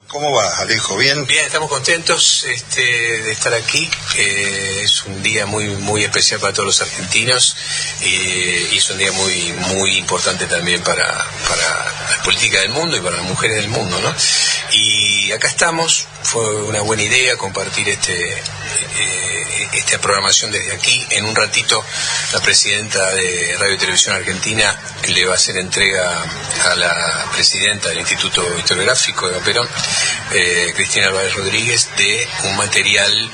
¿Cómo va, Alejo? ¿Bien? Bien, estamos contentos de estar aquí. Es un día muy especial para todos los argentinos y es un día muy importante también para la política del mundo y para las mujeres del mundo, ¿no? Y acá estamos. Fue una buena idea compartir esta programación desde aquí. En un ratito la presidenta de Radio y Televisión Argentina le va a hacer entrega a la presidenta del Instituto Historiográfico de Perón, Cristina Álvarez Rodríguez, de un material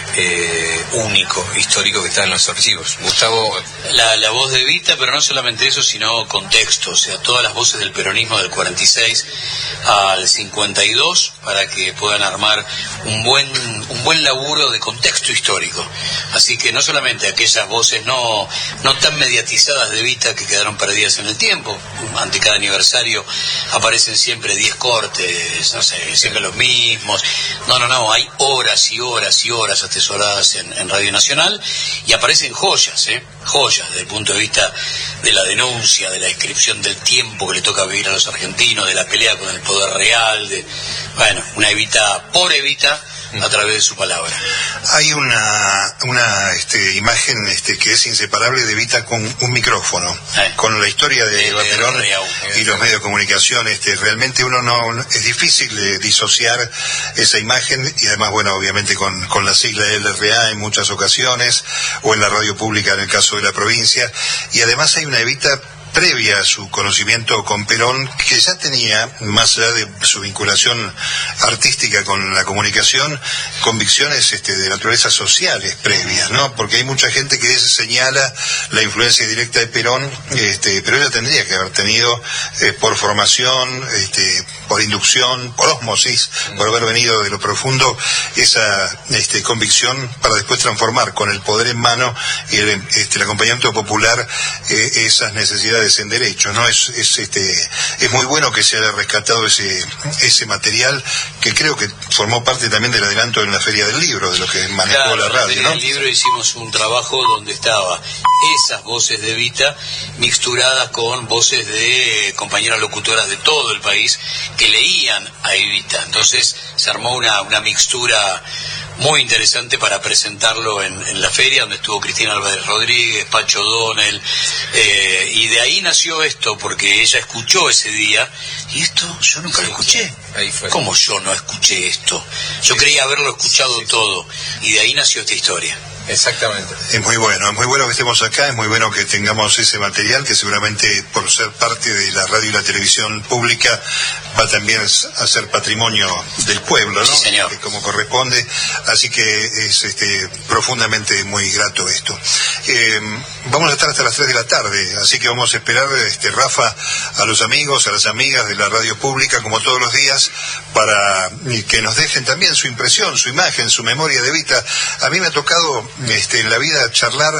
único, histórico, que está en los archivos. Gustavo. La voz de Evita, pero no solamente eso, sino contexto, o sea, todas las voces del peronismo del 46 al 52, para que puedan armar un buen laburo de contexto histórico. Así que no solamente aquellas voces no tan mediatizadas de Evita que quedaron perdidas en el tiempo, ante cada aniversario aparecen siempre 10 cortes, no sé, siempre los mismos. No, hay horas y horas y horas atesoradas en Radio Nacional, y aparecen joyas desde el punto de vista de la denuncia, de la descripción del tiempo que le toca vivir a los argentinos, de la pelea con el poder real, una Evita por Evita a través de su palabra. Hay una imagen que es inseparable de Evita con un micrófono, con la historia de Eva Perón y los medios de comunicación. Realmente es difícil disociar esa imagen, y además, obviamente con la sigla LRA en muchas ocasiones, o en la radio pública en el caso de la provincia, y además hay una Evita previa a su conocimiento con Perón, que ya tenía, más allá de su vinculación artística con la comunicación, convicciones de naturaleza sociales previas, ¿no? Porque hay mucha gente que señala la influencia directa de Perón, pero ella tendría que haber tenido, por formación, por inducción, por ósmosis, por haber venido de lo profundo, esa convicción para después transformar con el poder en mano y el acompañamiento popular esas necesidades en derecho, ¿no? Es muy bueno que se haya rescatado ese material, que creo que formó parte también del adelanto en la Feria del Libro, de lo que manejó la radio, ¿no? En el libro hicimos un trabajo donde estaba esas voces de Evita mixturadas con voces de compañeras locutoras de todo el país que leían a Evita. Entonces se armó una mixtura muy interesante para presentarlo en la feria, donde estuvo Cristina Álvarez Rodríguez, Pacho Donel, y de ahí nació esto, porque ella escuchó ese día, y esto yo nunca lo escuché. Ahí fue. ¿Cómo yo no escuché esto? Yo creía haberlo escuchado todo, y de ahí nació esta historia. Exactamente. Es muy bueno que estemos acá, es muy bueno que tengamos ese material, que seguramente por ser parte de la radio y la televisión pública va también a ser patrimonio del pueblo, ¿no? Sí, señor. Como corresponde, así que es profundamente muy grato esto. Vamos a estar hasta las 3 de la tarde, así que vamos a esperar, Rafa, a los amigos, a las amigas de la radio pública, como todos los días, para que nos dejen también su impresión, su imagen, su memoria de Evita. A mí me ha tocado en la vida charlar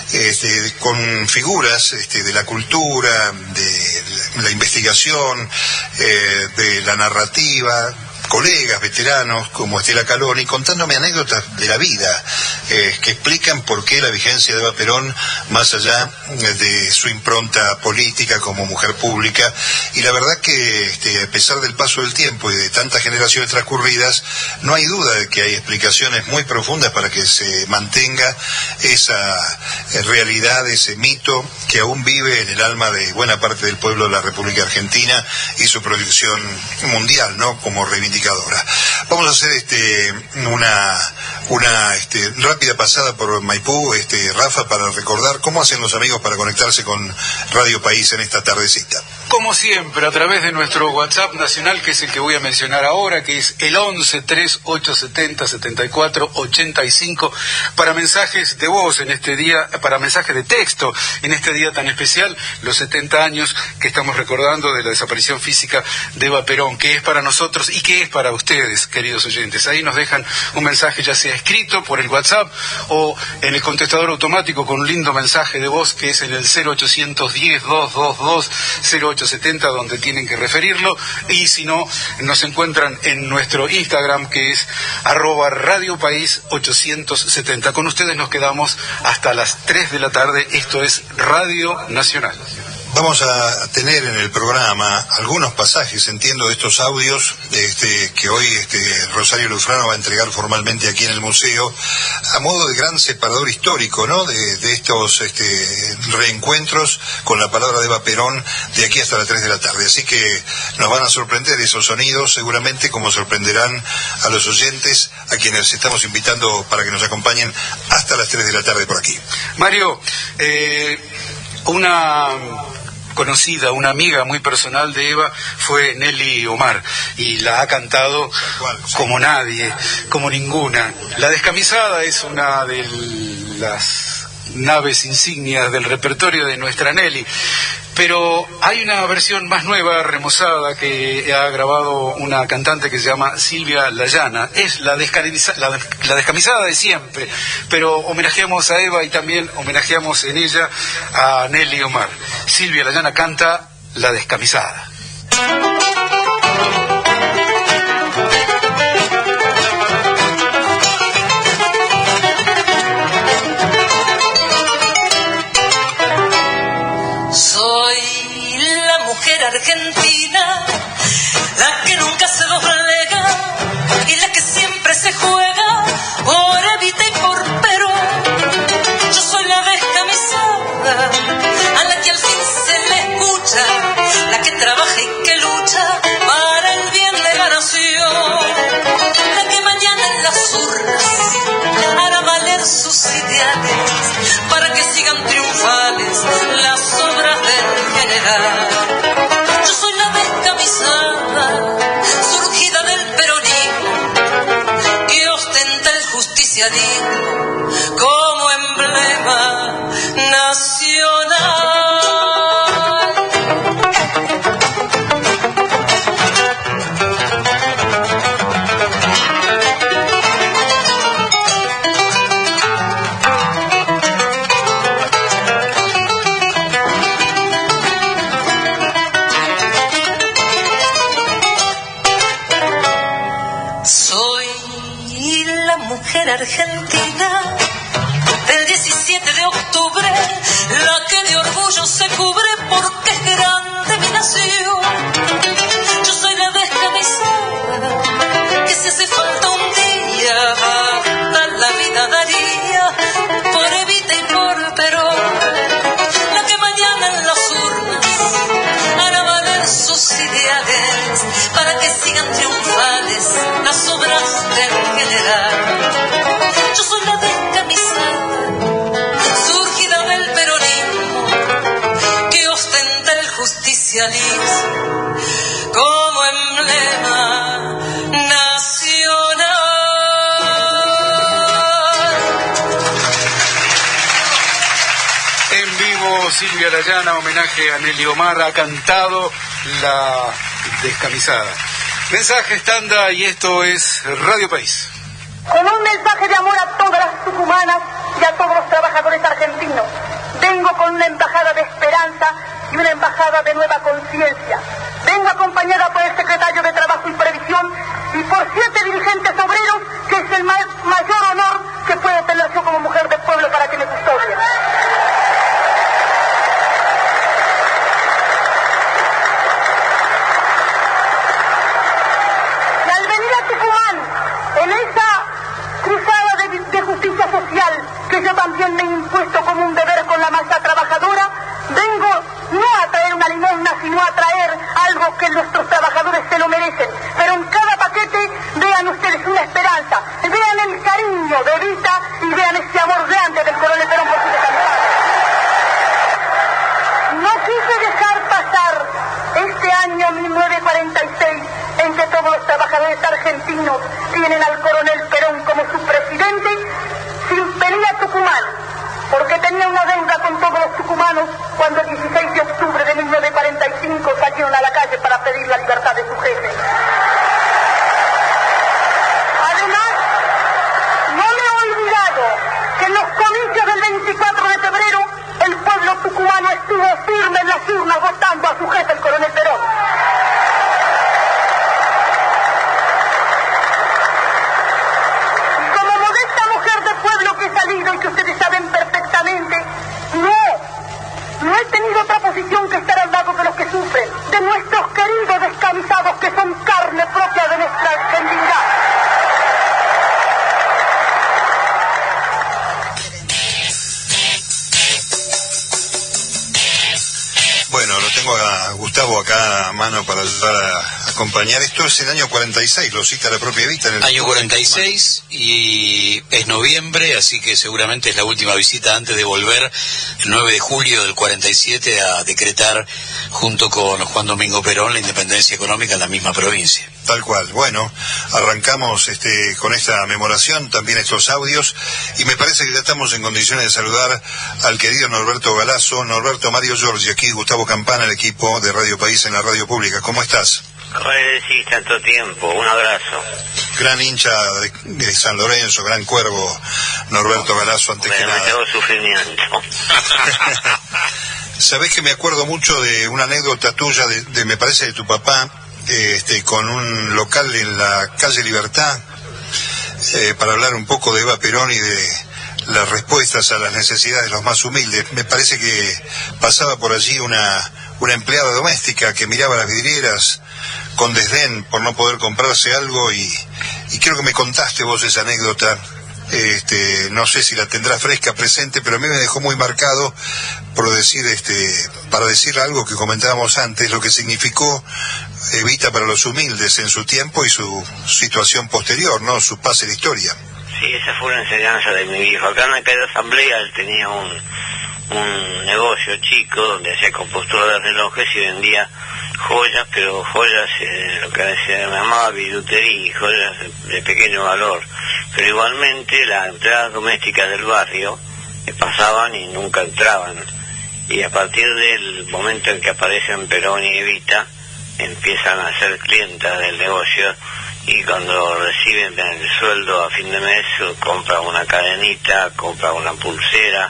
con figuras de la cultura, de la investigación, de la narrativa, colegas veteranos como Estela Caloni, contándome anécdotas de la vida que explican por qué la vigencia de Eva Perón, más allá de su impronta política como mujer pública. Y la verdad que a pesar del paso del tiempo y de tantas generaciones transcurridas, no hay duda de que hay explicaciones muy profundas para que se mantenga esa realidad, ese mito que aún vive en el alma de buena parte del pueblo de la República Argentina y su proyección mundial, ¿no? Como reivindicadora. Vamos a hacer una rápida pasada por Maipú, Rafa, para recordar cómo hacen los amigos para conectarse con Radio País en esta tardecita. Como siempre, a través de nuestro WhatsApp nacional, que es el que voy a mencionar ahora, que es el 11-3870-7485, para mensajes de voz en este día, para mensajes de texto en este día tan especial, los 70 años que estamos recordando de la desaparición física de Eva Perón, que es para nosotros y que es para ustedes, queridos oyentes. Ahí nos dejan un mensaje, ya sea escrito por el WhatsApp o en el contestador automático, con un lindo mensaje de voz que es en el 0810-222-0870, donde tienen que referirlo, y si no, nos encuentran en nuestro Instagram, que es @RadioPaís870. Con ustedes nos quedamos hasta las 3 de la tarde. Esto es Radio Nacional. Vamos a tener en el programa algunos pasajes, entiendo, de estos audios que hoy Rosario Lufrano va a entregar formalmente aquí en el museo, a modo de gran separador histórico, ¿no? De estos reencuentros con la palabra de Eva Perón de aquí hasta las 3 de la tarde. Así que nos van a sorprender esos sonidos, seguramente, como sorprenderán a los oyentes, a quienes estamos invitando para que nos acompañen hasta las 3 de la tarde por aquí. Mario, una conocida, una amiga muy personal de Eva fue Nelly Omar, y la ha cantado como nadie, como ninguna. La Descamisada es una de las naves insignias del repertorio de nuestra Nelly, pero hay una versión más nueva, remozada, que ha grabado una cantante que se llama Silvia Layana. Es la Descamisada de siempre, pero homenajeamos a Eva y también homenajeamos en ella a Nelly Omar. Silvia Layana canta La Descamisada. Argentina, la que nunca se doblega y la que siempre se juega por Evita y por Perón. Yo soy la descamisada, a la que al fin se le escucha, la que trabaja y que lucha para el bien de la nación, la que mañana en las urnas hará valer sus ideales para que sigan triunfales las obras del general. Yo soy la descamisada, surgida del peronismo, que ostenta el justicialismo como emblema nacional. Argentina del 17 de octubre, la que de orgullo se cubre porque es grande mi nación. Yo soy la descamisada, que si hace falta un día hasta la vida daría por Evita y por Perón, la que mañana en las urnas hará valer sus ideales para que sigan triunfales las obras del general. Yo soy la descamisada, surgida del peronismo, que ostenta el justicialismo como emblema nacional. En vivo, Silvia Layana, homenaje a Nelly Omar, ha cantado La Descamisada. Mensaje Tanda, y esto es Radio País. Con un mensaje de amor a todas las tucumanas y a todos los trabajadores argentinos, vengo con una embajada de esperanza y una embajada de nueva conciencia. Vengo acompañada por el secretario de Trabajo y Previsión y por 7 dirigentes obreros, que es el mayor honor que puedo tener yo como mujer del pueblo para que me custodie. Y al venir a Tucumán, en esa cruzada de justicia social que yo también me he impuesto como un deber con la masa trabajadora, vengo no a traer una limosna, sino a traer algo que nuestros trabajadores se lo merecen. Pero en cada paquete vean ustedes una esperanza, vean el cariño de Evita y vean ese amor grande del coronel Perón por su descansada. No quise dejar pasar este año 1946 en que todos los trabajadores argentinos tienen al coronel Perón como su presidente, sin venir a Tucumán, porque tenía una deuda con todos los tucumanos cuando el 16 de octubre de 1945 salieron a la calle para pedir la libertad de su jefe. Además, no me he olvidado que en los comicios del 24 de febrero el pueblo tucumano estuvo firme en las urnas votando a su jefe, el coronel Perón. Y que ustedes saben perfectamente, no he tenido otra posición que esta mano para ayudar a acompañar. Esto es el año 46, lo cita la propia Evita. En el año 46 y es noviembre, así que seguramente es la última visita antes de volver el 9 de julio del 47 a decretar junto con Juan Domingo Perón la independencia económica en la misma provincia. Tal cual. Bueno, arrancamos con esta memoración, también estos audios, y me parece que ya estamos en condiciones de saludar al querido Norberto Galazo. Norberto, Mario Giorgi, aquí Gustavo Campana, el equipo de Radio País en la radio pública. ¿Cómo estás? Sí, tanto tiempo, un abrazo. Gran hincha de San Lorenzo, gran cuervo, Norberto Galazo, antes que nada. Me tengo sufrimiento. Sabés que me acuerdo mucho de una anécdota tuya, me parece de tu papá, con un local en la calle Libertad, para hablar un poco de Eva Perón y de las respuestas a las necesidades de los más humildes. Me parece que pasaba por allí una empleada doméstica que miraba las vidrieras con desdén por no poder comprarse algo, y creo que me contaste vos esa anécdota. No sé si la tendrás fresca, presente, pero a mí me dejó muy marcado por decir, para decir algo que comentábamos antes, lo que significó Evita para los humildes en su tiempo y su situación posterior, ¿no? Su paz en la historia. Sí, esa fue una enseñanza de mi viejo. Acá en la calle Asamblea él tenía un negocio chico donde hacía compostura de relojes y vendía joyas, pero joyas, lo que se llamaba billutería, y joyas de pequeño valor. Pero igualmente las empleadas domésticas del barrio pasaban y nunca entraban. Y a partir del momento en que aparecen Perón y Evita, empiezan a ser clientas del negocio, y cuando reciben el sueldo a fin de mes compran una cadenita, compran una pulsera,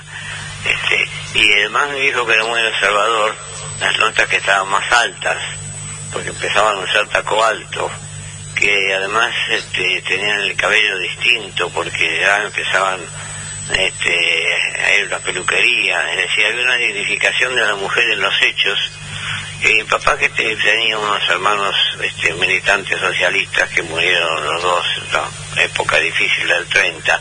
y además mi viejo, que era muy observador, las notas que estaban más altas, porque empezaban a usar taco alto, que además tenían el cabello distinto, porque ya empezaban a ir a la peluquería, es decir, había una dignificación de la mujer en los hechos. Y mi papá, que tenía unos hermanos militantes socialistas que murieron los dos en la época difícil del 30,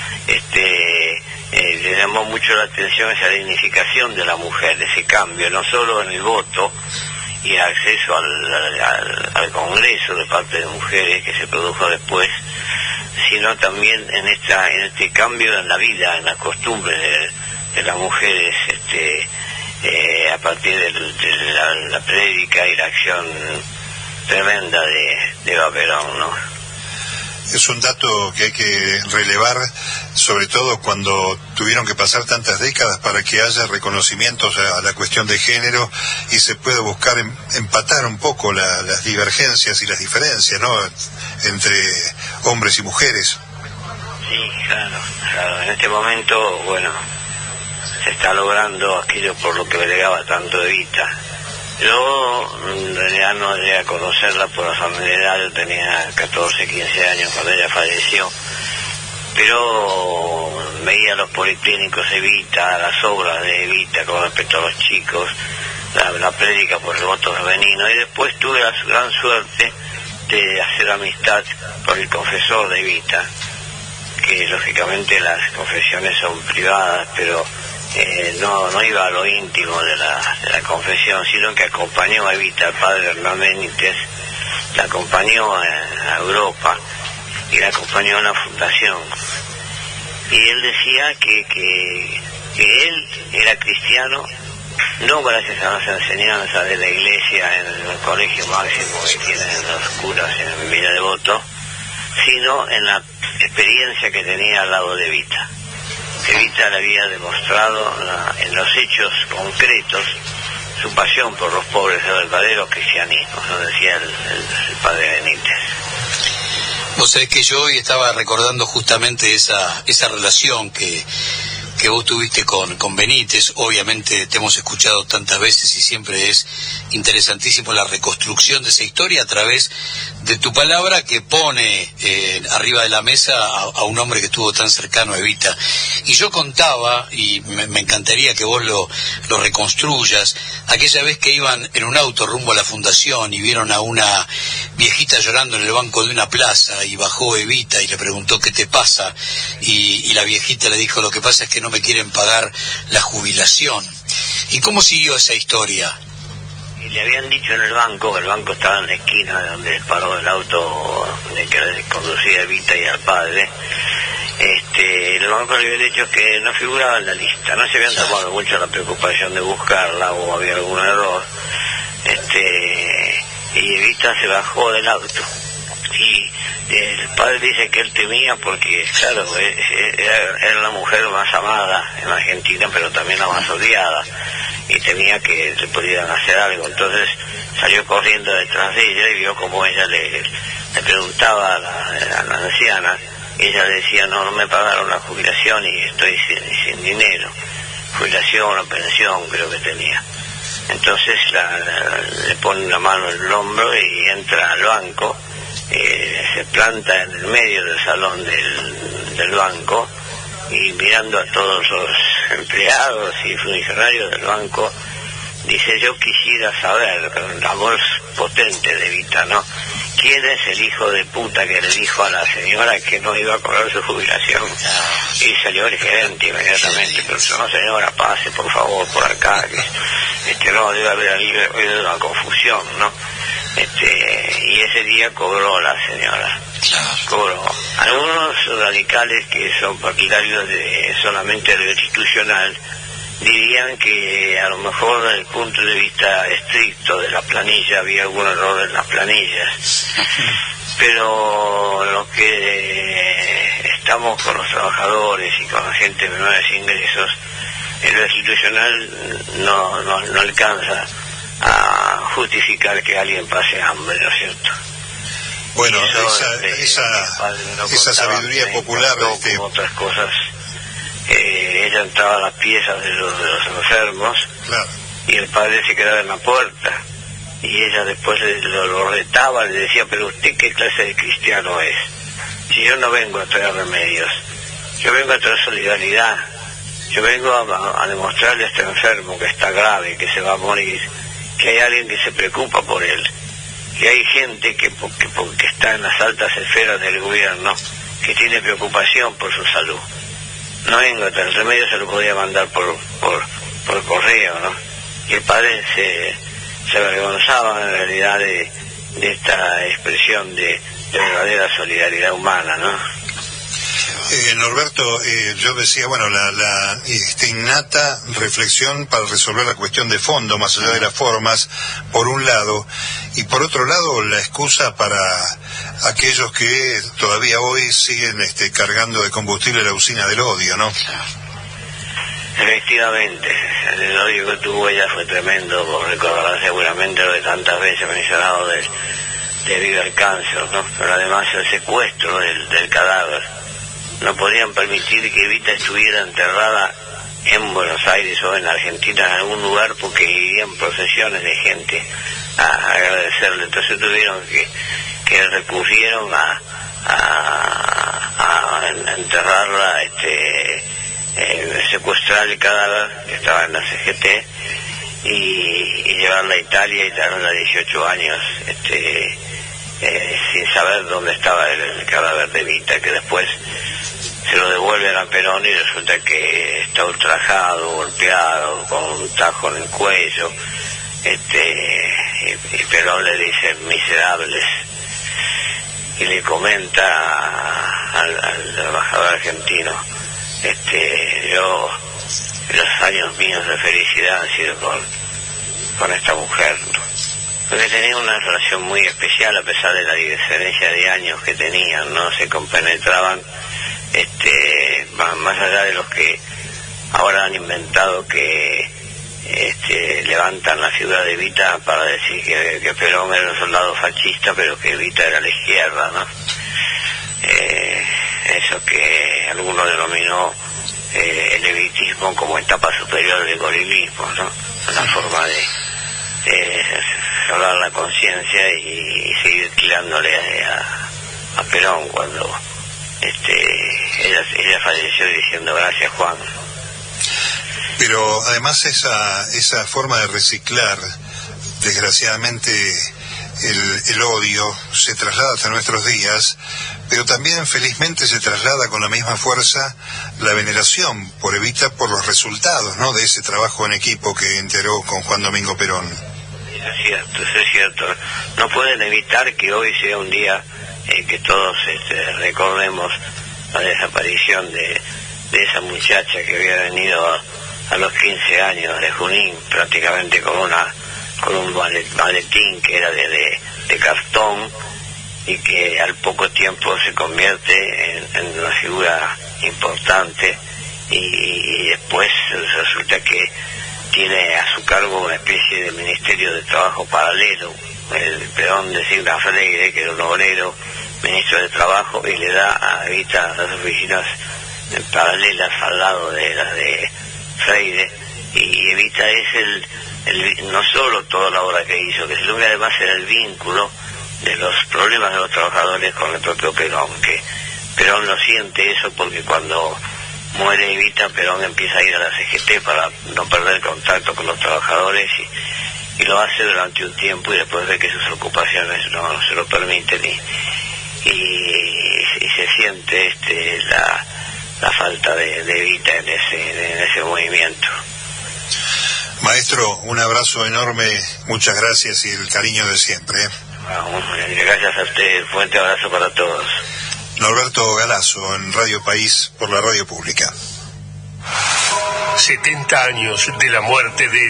le llamó mucho la atención esa dignificación de la mujer, ese cambio, no solo en el voto y el acceso al Congreso de parte de mujeres que se produjo después, sino también en este cambio en la vida, en las costumbres de las mujeres, a partir de la prédica y la acción tremenda de Eva Perón, ¿no? Es un dato que hay que relevar, sobre todo cuando tuvieron que pasar tantas décadas para que haya reconocimientos a la cuestión de género y se pueda buscar empatar un poco las divergencias y las diferencias, ¿no?, entre hombres y mujeres. Sí, claro. En este momento, bueno, se está logrando aquello por lo que delegaba tanto Evita. Yo en realidad no llegué a conocerla por la familiaridad, yo tenía 14, 15 años cuando ella falleció, pero veía los policlínicos de Evita, las obras de Evita con respecto a los chicos, la prédica por el voto femenino, y después tuve la gran suerte de hacer amistad con el confesor de Evita, que lógicamente las confesiones son privadas, pero no iba a lo íntimo de la confesión, sino que acompañó a Evita, el padre Hernán Benítez, la acompañó a Europa y la acompañó a la fundación. Y él decía que él era cristiano, no gracias a las enseñanzas de la iglesia en el colegio máximo que tienen los curas en Villa Devoto, sino en la experiencia que tenía al lado de Evita. Evita le había demostrado en los hechos concretos su pasión por los pobres, el verdadero cristianismo, lo decía el padre Benítez. Vos sabés que yo hoy estaba recordando justamente esa relación que vos tuviste con Benítez. Obviamente te hemos escuchado tantas veces y siempre es interesantísimo la reconstrucción de esa historia a través de tu palabra, que pone arriba de la mesa a un hombre que estuvo tan cercano a Evita. Y yo contaba, y me encantaría que vos lo reconstruyas, aquella vez que iban en un auto rumbo a la fundación y vieron a una viejita llorando en el banco de una plaza, y bajó Evita y le preguntó ¿qué te pasa? Y la viejita le dijo: lo que pasa es que no me quieren pagar la jubilación. ¿Y cómo siguió esa historia? Y le habían dicho en el banco, que el banco estaba en la esquina de donde paró el auto de que conducía Evita y al padre. El banco le había dicho que no figuraba en la lista, no se habían tomado mucho la preocupación de buscarla o había algún error. Y Evita se bajó del auto. Y el padre dice que él temía porque, claro, era la mujer más amada en Argentina, pero también la más odiada, y temía que le pudieran hacer algo. Entonces salió corriendo detrás de ella y vio como ella le preguntaba a la anciana, y ella le decía, no me pagaron la jubilación y estoy sin dinero, jubilación o pensión creo que tenía. Entonces le pone la mano en el hombro y entra al banco. Se planta en el medio del salón del banco y mirando a todos los empleados y funcionarios del banco dice, yo quisiera saber, con la voz potente de Evita, ¿no?, ¿quién es el hijo de puta que le dijo a la señora que no iba a cobrar su jubilación? Y salió el gerente inmediatamente, pero no, señora, pase por favor por acá, que no debe haber habido una confusión, ¿no? Y ese día cobró la señora, cobró. Algunos radicales que son partidarios de solamente lo institucional dirían que a lo mejor desde el punto de vista estricto de la planilla había algún error en las planillas, pero los que estamos con los trabajadores y con la gente de menores ingresos, en lo institucional no alcanza a justificar que alguien pase hambre, ¿no es cierto? Bueno, esa sabiduría popular, como otras cosas, ella entraba a las piezas de los enfermos, claro, y el padre se quedaba en la puerta, y ella después lo retaba, le decía, pero usted qué clase de cristiano es, si yo no vengo a traer remedios, yo vengo a traer solidaridad, yo vengo a demostrarle a este enfermo que está grave, que se va a morir, que hay alguien que se preocupa por él, que hay gente que está en las altas esferas del gobierno, que tiene preocupación por su salud. No vengo, el remedio se lo podía mandar por correo, ¿no? Y el padre se avergonzaba en realidad de esta expresión de verdadera solidaridad humana, ¿no? Norberto, yo decía, bueno, la innata reflexión para resolver la cuestión de fondo, más allá de las formas, por un lado, y por otro lado, la excusa para aquellos que todavía hoy siguen cargando de combustible la usina del odio, ¿no? Efectivamente, el odio que tuvo ella fue tremendo, por recordar seguramente lo de tantas veces mencionado debido al cáncer, ¿no? Pero además el secuestro del cadáver. No podían permitir que Evita estuviera enterrada en Buenos Aires o en Argentina en algún lugar porque irían procesiones de gente a agradecerle. Entonces tuvieron que recurrieron a enterrarla, secuestrar el cadáver que estaba en la CGT y llevarla a Italia y darla 18 años sin saber dónde estaba el cadáver de Evita, que después se lo devuelven a Perón y resulta que está ultrajado, golpeado, con un tajo en el cuello, y Perón le dice miserables, y le comenta al embajador argentino, yo, los años míos de felicidad han sido con esta mujer, porque tenían una relación muy especial a pesar de la diferencia de años que tenían, no se compenetraban, más allá de los que ahora han inventado que levantan la figura de Evita para decir que Perón era un soldado fascista, pero que Evita era la izquierda, ¿no? Eso que alguno denominó el evitismo como etapa superior del gorilismo, ¿no? Una forma de hablar la conciencia y seguir tirándole a Perón cuando ella falleció diciendo gracias Juan. Pero además esa forma de reciclar, desgraciadamente el odio se traslada hasta nuestros días, pero también felizmente se traslada con la misma fuerza la veneración por Evita por los resultados, ¿no?, de ese trabajo en equipo que integró con Juan Domingo Perón. Eso es cierto. No pueden evitar que hoy sea un día que todos recordemos la desaparición de esa muchacha que había venido a los 15 años de Junín, prácticamente con un maletín que era de cartón, y que al poco tiempo se convierte en una figura importante, y después resulta que tiene a su cargo una especie de ministerio de trabajo paralelo. El Perón designa a Freire, que era un obrero, ministro de Trabajo, y le da a Evita las oficinas paralelas al lado de las de Freire, y Evita es no solo toda la obra que hizo, que sino que además era el vínculo de los problemas de los trabajadores con el propio Perón, que Perón lo siente eso porque cuando muere Evita, Perón empieza a ir a la CGT para no perder contacto con los trabajadores, y lo hace durante un tiempo, y después ve que sus ocupaciones no se lo permiten, y se siente la falta de Evita en ese movimiento. Maestro, un abrazo enorme, muchas gracias y el cariño de siempre. Gracias a usted, fuerte abrazo para todos. Norberto Galazo, en Radio País, por la radio pública. 70 años de la muerte de